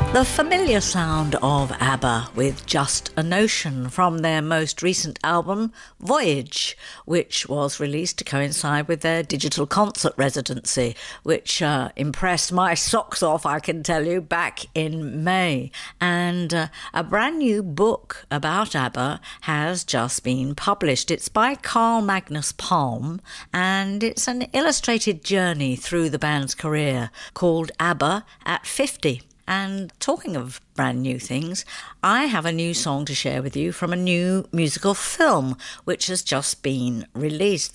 The familiar sound of ABBA with Just a Notion from their most recent album, Voyage, which was released to coincide with their digital concert residency, which impressed my socks off, I can tell you, back in May. And a brand new book about ABBA has just been published. It's by Carl Magnus Palm, and it's an illustrated journey through the band's career called ABBA at 50. And talking of brand new things, I have a new song to share with you from a new musical film which has just been released.